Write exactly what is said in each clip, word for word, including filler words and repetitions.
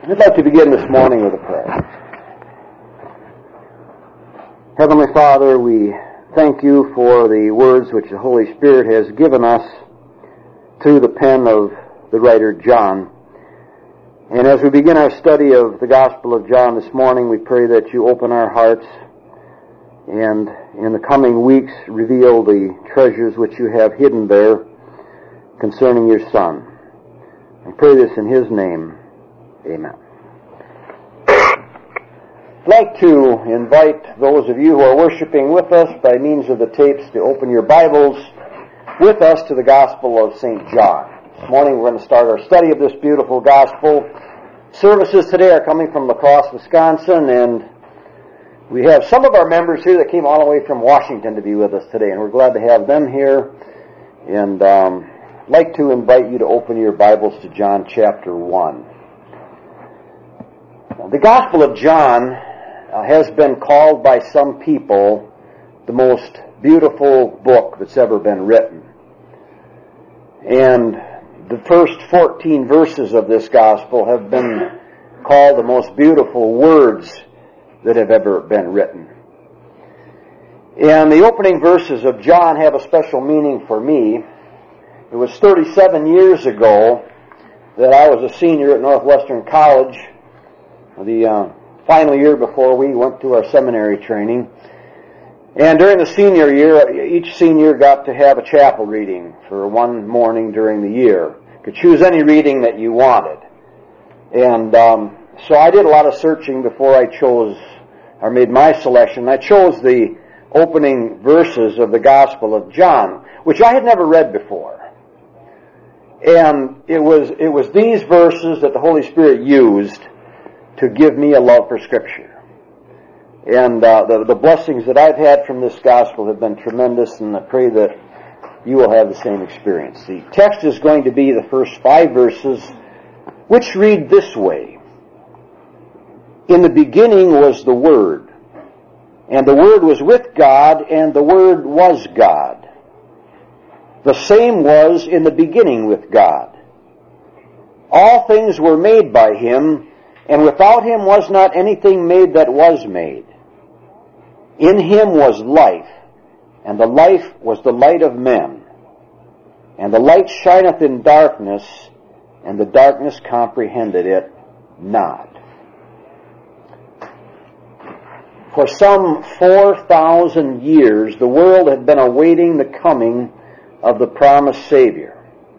I'd like to begin this morning with a prayer. Heavenly Father, we thank you for the words which the Holy Spirit has given us through the pen of the writer John. And as we begin our study of the Gospel of John this morning, we pray that you open our hearts and in the coming weeks reveal the treasures which you have hidden there concerning your Son. I pray this in his name. Amen. I'd like to invite those of you who are worshiping with us by means of the tapes to open your Bibles with us to the Gospel of Saint John. This morning we're going to start our study of this beautiful Gospel. Services today are coming from La Crosse, Wisconsin, and we have some of our members here that came all the way from Washington to be with us today, and we're glad to have them here. And um, I'd like to invite you to open your Bibles to John chapter one. The Gospel of John uh, has been called by some people the most beautiful book that's ever been written. And the first fourteen verses of this Gospel have been called the most beautiful words that have ever been written. And the opening verses of John have a special meaning for me. It was thirty-seven years ago that I was a senior at Northwestern College, the uh, final year before we went to our seminary training. And during the senior year, each senior got to have a chapel reading for one morning during the year. You could choose any reading that you wanted. And um, so I did a lot of searching before I chose, or made my selection. I chose the opening verses of the Gospel of John, which I had never read before. And it was it was these verses that the Holy Spirit used to give me a love for Scripture. And uh, the, the blessings that I've had from this Gospel have been tremendous, and I pray that you will have the same experience. The text is going to be the first five verses, which read this way. In the beginning was the Word, and the Word was with God, and the Word was God. The same was in the beginning with God. All things were made by Him, and without Him was not anything made that was made. In Him was life, and the life was the light of men. And the light shineth in darkness, and the darkness comprehended it not. For some four thousand years, the world had been awaiting the coming of the promised Savior.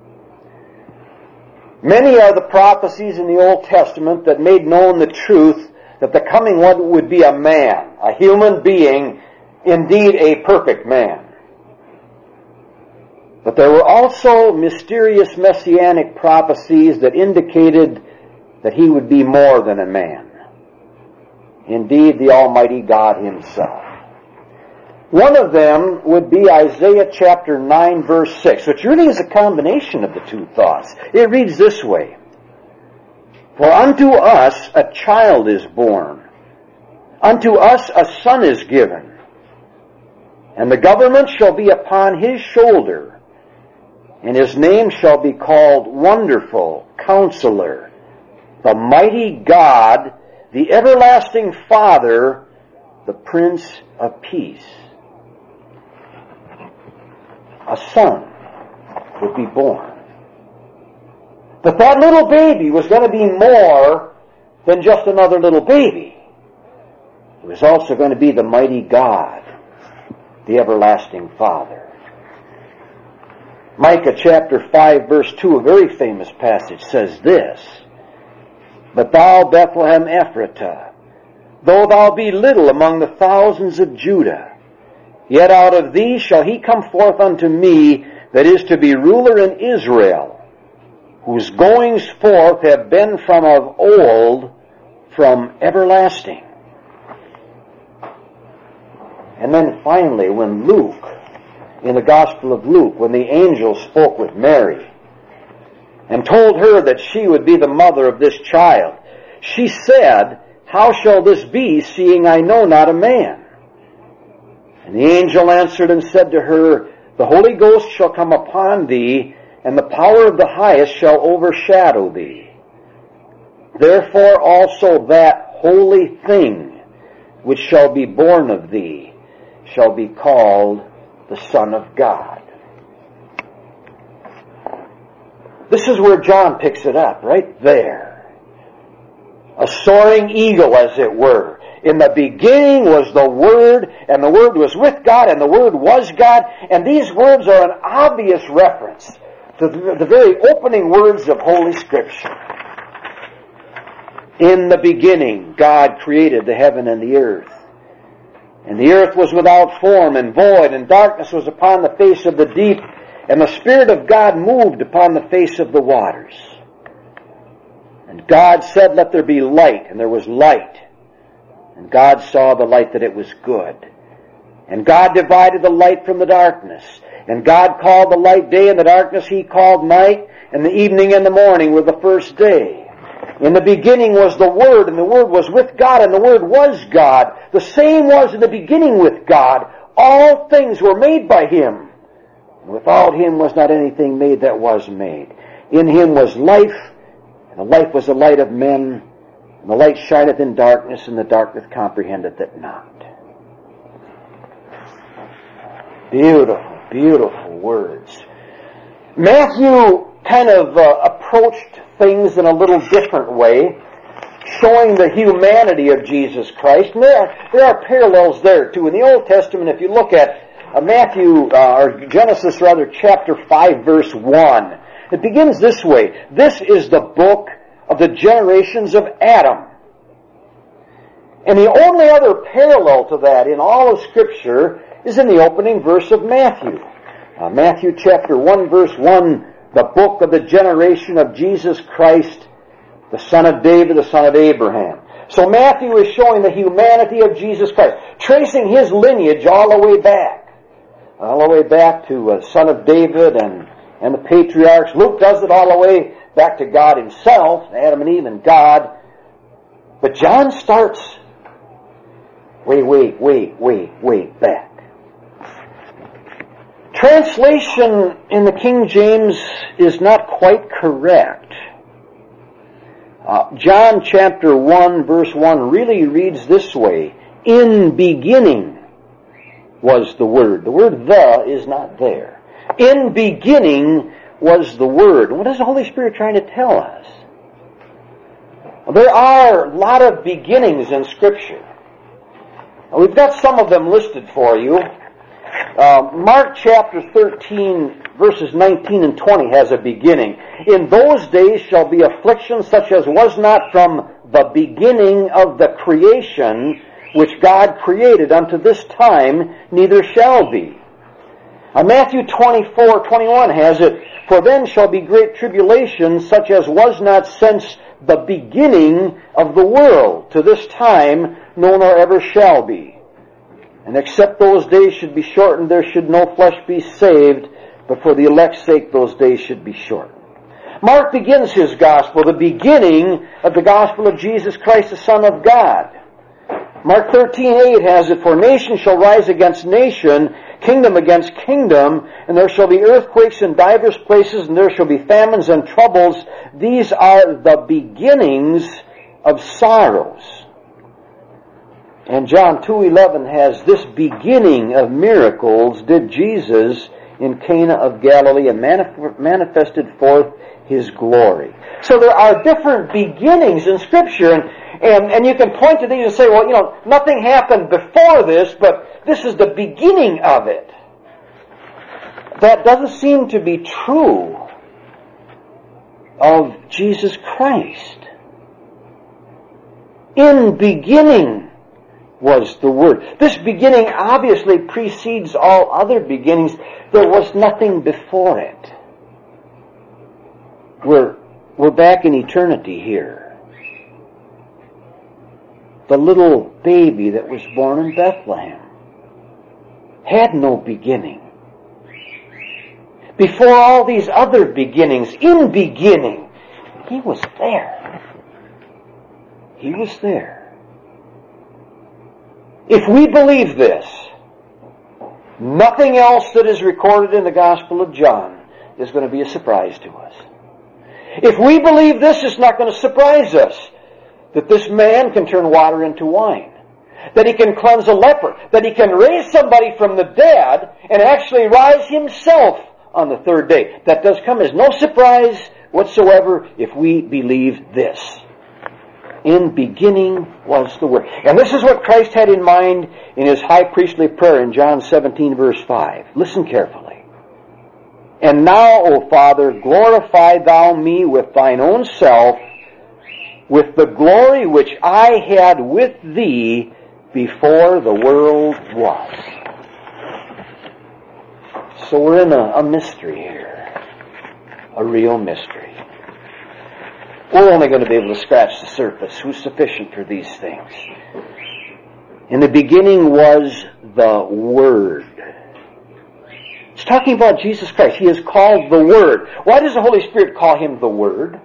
Many are the prophecies in the Old Testament that made known the truth that the coming one would be a man, a human being, indeed a perfect man. But there were also mysterious messianic prophecies that indicated that he would be more than a man. Indeed, the Almighty God Himself. One of them would be Isaiah chapter nine, verse six, which really is a combination of the two thoughts. It reads this way. For unto us a child is born, unto us a son is given, and the government shall be upon His shoulder, and His name shall be called Wonderful, Counselor, the Mighty God, the Everlasting Father, the Prince of Peace. A son would be born. But that little baby was going to be more than just another little baby. He was also going to be the mighty God, the everlasting Father. Micah chapter five, verse two, a very famous passage, says this. But thou, Bethlehem Ephratah, though thou be little among the thousands of Judah, yet out of thee shall he come forth unto me that is to be ruler in Israel, whose goings forth have been from of old, from everlasting. And then finally, when Luke, in the Gospel of Luke, when the angel spoke with Mary and told her that she would be the mother of this child, she said, How shall this be, seeing I know not a man? And the angel answered and said to her, The Holy Ghost shall come upon thee, and the power of the highest shall overshadow thee. Therefore also that holy thing which shall be born of thee shall be called the Son of God. This is where John picks it up, right there. A soaring eagle, as it were. In the beginning was the Word, and the Word was with God, and the Word was God. And these words are an obvious reference to the very opening words of Holy Scripture. In the beginning, God created the heaven and the earth. And the earth was without form and void, and darkness was upon the face of the deep, and the Spirit of God moved upon the face of the waters. And God said, let there be light, and there was light. And God saw the light that it was good. And God divided the light from the darkness. And God called the light day, and the darkness He called night, and the evening and the morning were the first day. In the beginning was the Word, and the Word was with God, and the Word was God. The same was in the beginning with God. All things were made by Him. And without Him was not anything made that was made. In Him was life, and the life was the light of men. And the light shineth in darkness, and the darkness comprehendeth it not. Beautiful, beautiful words. Matthew kind of uh, approached things in a little different way, showing the humanity of Jesus Christ. And there are, there are parallels there too. In the Old Testament, if you look at uh, Matthew, uh, or Genesis rather, chapter five, verse one, it begins this way. This is the book of the generations of Adam. And the only other parallel to that in all of Scripture is in the opening verse of Matthew. Uh, Matthew chapter one, verse one, the book of the generation of Jesus Christ, the son of David, the son of Abraham. So Matthew is showing the humanity of Jesus Christ, tracing His lineage all the way back. All the way back to uh, son of David and, and the patriarchs. Luke does it all the way back to God Himself, Adam and Eve and God. But John starts way, way, way, way, way back. Translation in the King James is not quite correct. Uh, John chapter one, verse one really reads this way. In beginning was the Word. The word the is not there. In beginning was the Word. What is the Holy Spirit trying to tell us? Well, there are a lot of beginnings in Scripture. Now, we've got some of them listed for you. Uh, Mark chapter thirteen, verses nineteen and twenty has a beginning. In those days shall be affliction such as was not from the beginning of the creation which God created unto this time, neither shall be. Uh, Matthew twenty-four, twenty-one has it, for then shall be great tribulation such as was not since the beginning of the world to this time, no nor ever shall be. And except those days should be shortened, there should no flesh be saved, but for the elect's sake those days should be shortened. Mark begins his gospel, the beginning of the gospel of Jesus Christ, the Son of God. Mark thirteen eight has it, for nation shall rise against nation, kingdom against kingdom, and there shall be earthquakes in divers places, and there shall be famines and troubles. These are the beginnings of sorrows. And John two eleven has this beginning of miracles did Jesus in Cana of Galilee and manif- manifested forth His glory. So there are different beginnings in Scripture, and, and, and you can point to these and say, well, you know, nothing happened before this, but this is the beginning of it. That doesn't seem to be true of Jesus Christ. In beginning was the Word. This beginning obviously precedes all other beginnings. There was nothing before it. We're, we're back in eternity here. The little baby that was born in Bethlehem had no beginning. Before all these other beginnings, in beginning, He was there. He was there. If we believe this, nothing else that is recorded in the Gospel of John is going to be a surprise to us. If we believe this, it's not going to surprise us that this man can turn water into wine, that he can cleanse a leper, that he can raise somebody from the dead and actually rise himself on the third day. That does come as no surprise whatsoever if we believe this. In beginning was the Word. And this is what Christ had in mind in his high priestly prayer in John seventeen, verse five. Listen carefully. And now, O Father, glorify thou me with thine own self, with the glory which I had with thee before the world was. So we're in a, a mystery here. A real mystery. We're only going to be able to scratch the surface. Who's sufficient for these things? In the beginning was the Word. It's talking about Jesus Christ. He is called the Word. Why does the Holy Spirit call Him the Word?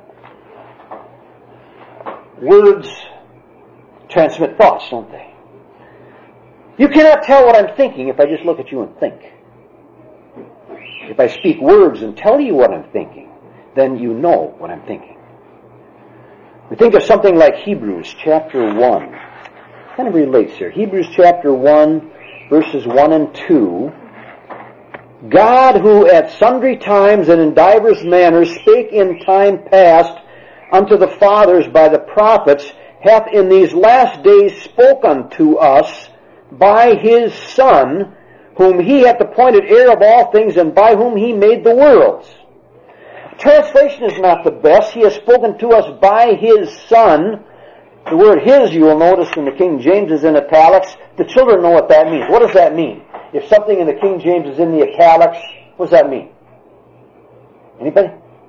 Words transmit thoughts, don't they? You cannot tell what I'm thinking if I just look at you and think. If I speak words and tell you what I'm thinking, then you know what I'm thinking. We think of something like Hebrews chapter one. It kind of relates here. Hebrews chapter one, verses one and two. God, who at sundry times and in divers manners spake in time past unto the fathers by the prophets, hath in these last days spoke unto us by his Son, whom he hath appointed heir of all things, and by whom he made the worlds. Translation is not the best. He has spoken to us by his Son. The word his, you will notice in the King James, is in italics. The children know what that means. What does that mean? If something in the King James is in the italics, what does that mean? Anybody?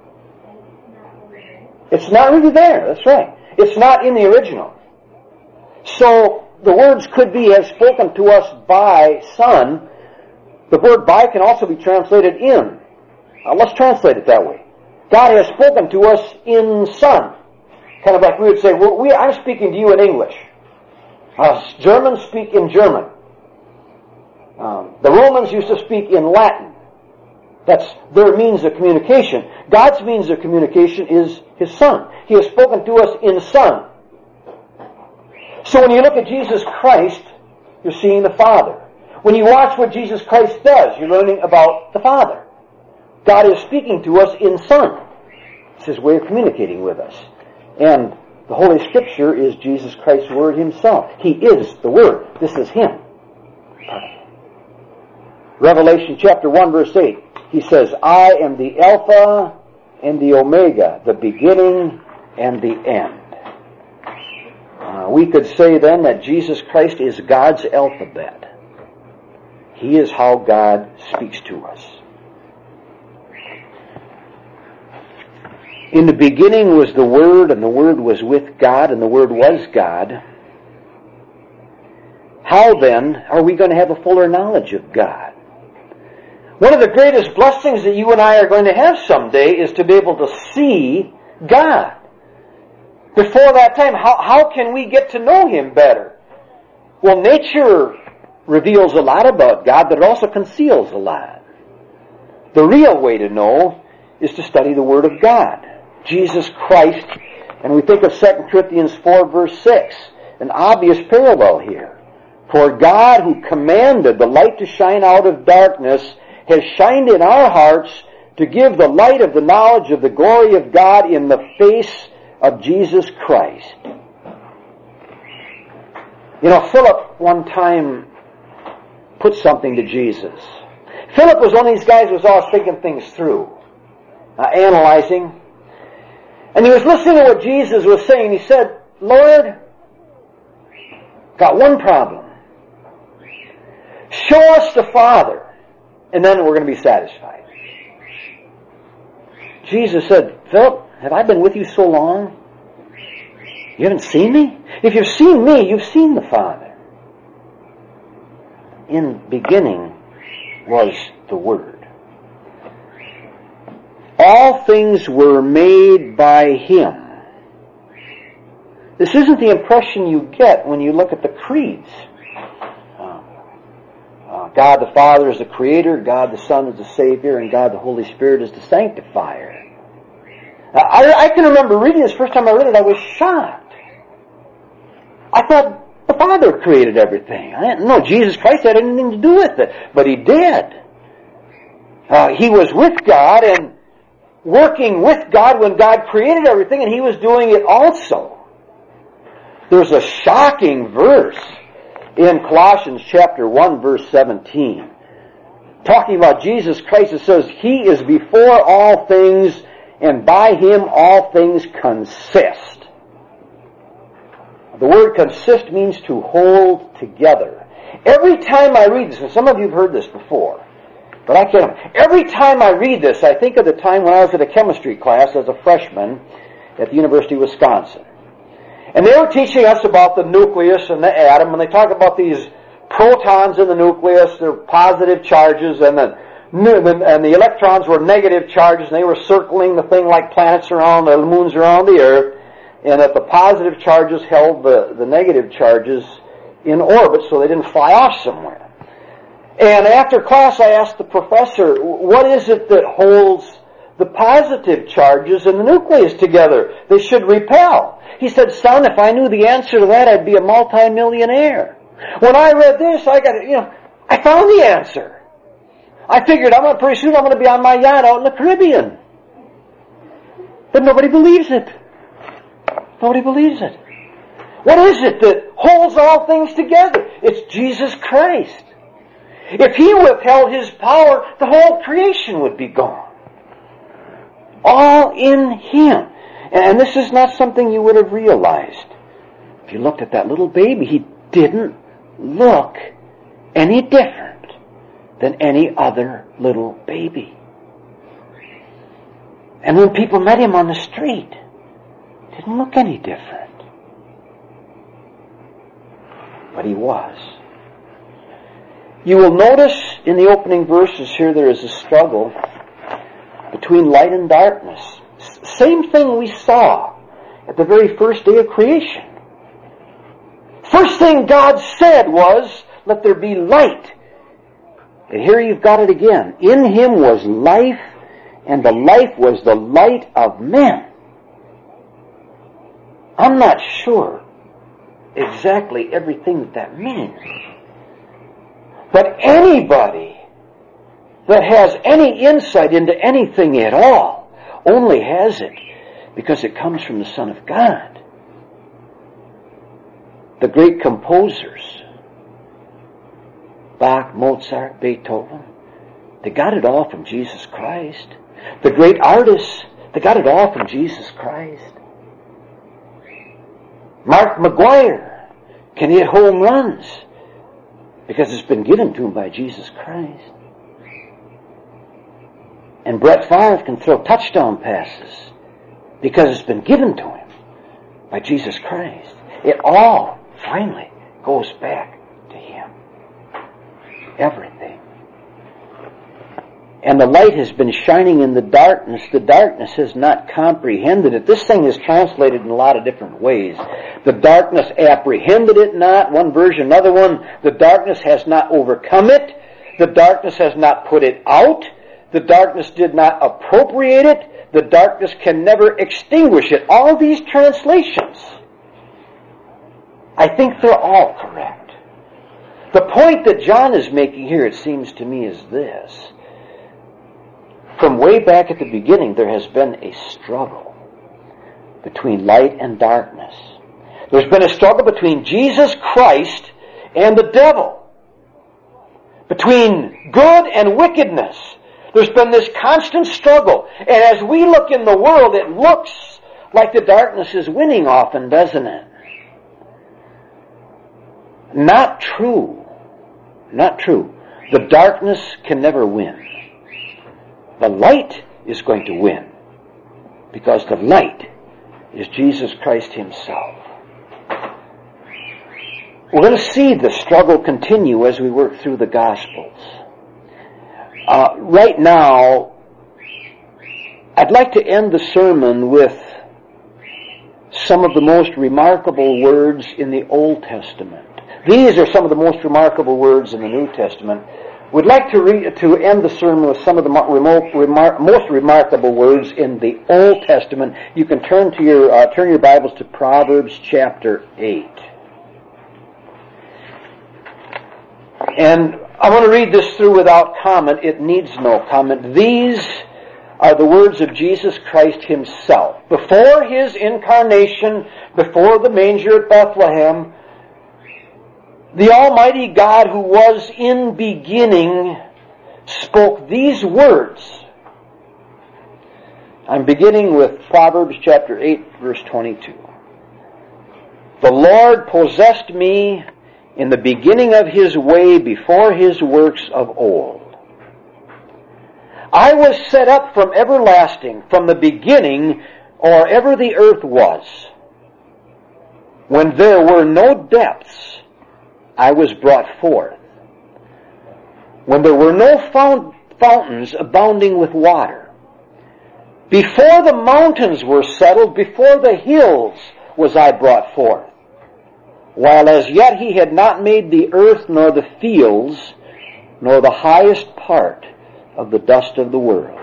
It's not really there. That's right. It's not in the original. So the words could be, has spoken to us by Son. The word by can also be translated in. Now, let's translate it that way. God has spoken to us in Son. Kind of like we would say, well, we, I'm speaking to you in English. Uh, Germans speak in German. Um, the Romans used to speak in Latin. That's their means of communication. God's means of communication is His Son. He has spoken to us in Son. So when you look at Jesus Christ, you're seeing the Father. When you watch what Jesus Christ does, you're learning about the Father. God is speaking to us in Son. It's His way of communicating with us. And the Holy Scripture is Jesus Christ's Word Himself. He is the Word. This is Him. Revelation chapter one, verse eight. He says, I am the Alpha and the Omega, the beginning and the end. Uh, we could say then that Jesus Christ is God's alphabet. He is how God speaks to us. In the beginning was the Word, and the Word was with God, and the Word was God. How then are we going to have a fuller knowledge of God? One of the greatest blessings that you and I are going to have someday is to be able to see God. Before that time, how, how can we get to know Him better? Well, nature reveals a lot about God, but it also conceals a lot. The real way to know is to study the Word of God. Jesus Christ, and we think of Second Corinthians four, verse six, an obvious parallel here. For God, who commanded the light to shine out of darkness, has shined in our hearts to give the light of the knowledge of the glory of God in the face of Jesus Christ. You know, Philip one time put something to Jesus. Philip was one of these guys who was always thinking things through, uh, analyzing. And he was listening to what Jesus was saying. He said, Lord, got one problem. Show us the Father, and then we're going to be satisfied. Jesus said, Philip, have I been with you so long? You haven't seen me? If you've seen me, you've seen the Father. In beginning was the Word. All things were made by Him. This isn't the impression you get when you look at the creeds. Uh, uh, God the Father is the Creator, God the Son is the Savior, and God the Holy Spirit is the Sanctifier. I, I can remember reading this. First time I read it, I was shocked. I thought the Father created everything. I didn't know Jesus Christ had anything to do with it, but He did. Uh, he was with God and working with God when God created everything, and He was doing it also. There's a shocking verse in Colossians chapter one, verse seventeen. Talking about Jesus Christ, it says, He is before all things, and by Him all things consist. The word consist means to hold together. Every time I read this, and some of you have heard this before, but I can't. Every time I read this, I think of the time when I was at a chemistry class as a freshman at the University of Wisconsin. And they were teaching us about the nucleus and the atom, and they talk about these protons in the nucleus, they're positive charges, and the, and the electrons were negative charges, and they were circling the thing like planets around, the moons around the Earth, and that the positive charges held the, the negative charges in orbit so they didn't fly off somewhere. And after class I asked the professor, what is it that holds the positive charges in the nucleus together? They should repel. He said, son, if I knew the answer to that, I'd be a multimillionaire. When I read this, I got, you know, I found the answer. I figured I'm gonna, pretty soon I'm going to be on my yacht out in the Caribbean. But nobody believes it. Nobody believes it. What is it that holds all things together? It's Jesus Christ. If He withheld His power, the whole creation would be gone. All in Him. And this is not something you would have realized. If you looked at that little baby, he didn't look any different than any other little baby. And when people met Him on the street, he didn't look any different. But He was. You will notice in the opening verses here there is a struggle between light and darkness. Same thing we saw at the very first day of creation. First thing God said was, let there be light. And here you've got it again. In Him was life, and the life was the light of men. I'm not sure exactly everything that that means. But anybody that has any insight into anything at all only has it because it comes from the Son of God. The great composers, Bach, Mozart, Beethoven, they got it all from Jesus Christ. The great artists, they got it all from Jesus Christ. Mark McGuire can hit home runs because it's been given to him by Jesus Christ. And Brett Favre can throw touchdown passes because it's been given to him by Jesus Christ. It all finally goes back to Him. Everything. And the light has been shining in the darkness. The darkness has not comprehended it. This thing is translated in a lot of different ways. The darkness apprehended it not. One version, another one. The darkness has not overcome it. The darkness has not put it out. The darkness did not appropriate it. The darkness can never extinguish it. All these translations, I think they're all correct. The point that John is making here, it seems to me, is this. From way back at the beginning, there has been a struggle between light and darkness. There's been a struggle between Jesus Christ and the devil. Between good and wickedness. There's been this constant struggle. And as we look in the world, it looks like the darkness is winning often, doesn't it? Not true. Not true. The darkness can never win. The light is going to win. Because the light is Jesus Christ Himself. We're going to see the struggle continue as we work through the Gospels. Uh, right now, I'd like to end the sermon with some of the most remarkable words in the Old Testament. These are some of the most remarkable words in the New Testament. We'd like to read, to end the sermon with some of the remote, remar- most remarkable words in the Old Testament. You can turn to your uh, turn your Bibles to Proverbs chapter eight. And I want to read this through without comment. It needs no comment. These are the words of Jesus Christ himself. Before his incarnation, before the manger at Bethlehem, the Almighty God who was in beginning spoke these words. I'm beginning with Proverbs chapter eight, verse twenty-two. The Lord possessed me in the beginning of his way before his works of old. I was set up from everlasting, from the beginning, or ever the earth was. When there were no depths, I was brought forth. When there were no fount- fountains abounding with water. Before the mountains were settled, before the hills was I brought forth. While as yet he had not made the earth, nor the fields, nor the highest part of the dust of the world.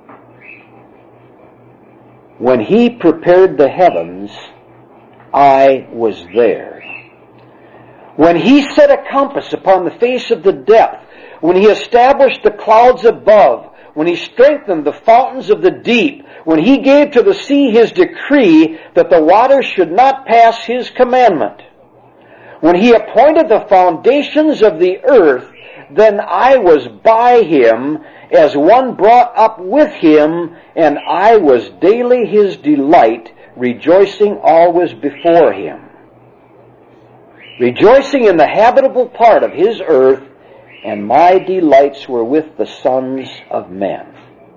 When he prepared the heavens, I was there. When he set a compass upon the face of the depth, when he established the clouds above, when he strengthened the fountains of the deep, when he gave to the sea his decree that the waters should not pass his commandment, when he appointed the foundations of the earth, then I was by him as one brought up with him, and I was daily his delight, rejoicing always before him. Rejoicing in the habitable part of his earth, and my delights were with the sons of men.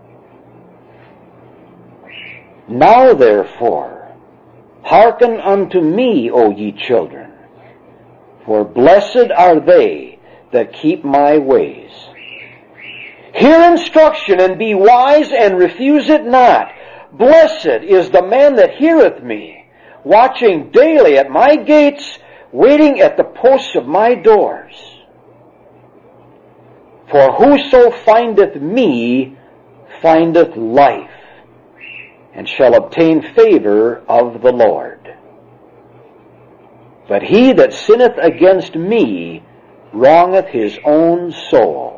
Now therefore, hearken unto me, O ye children, for blessed are they that keep my ways. Hear instruction, and be wise, and refuse it not. Blessed is the man that heareth me, watching daily at my gates, waiting at the posts of my doors. For whoso findeth me findeth life, and shall obtain favor of the Lord. But he that sinneth against me wrongeth his own soul.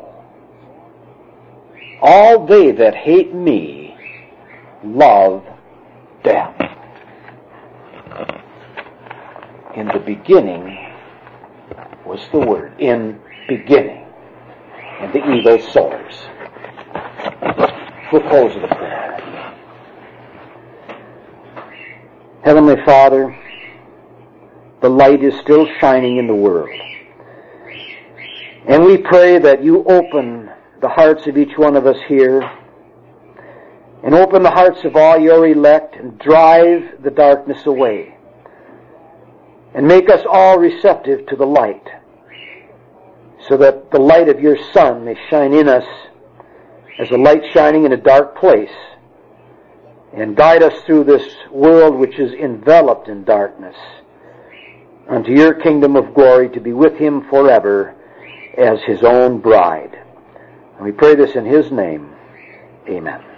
All they that hate me love death. In the beginning was the Word. In beginning. And the eagle soars. We'll close with a prayer. Heavenly Father, the light is still shining in the world. And we pray that you open the hearts of each one of us here, and open the hearts of all your elect, and drive the darkness away, and make us all receptive to the light, so that the light of your Son may shine in us as a light shining in a dark place, and guide us through this world which is enveloped in darkness, unto your kingdom of glory, to be with him forever as his own bride. And we pray this in his name. Amen.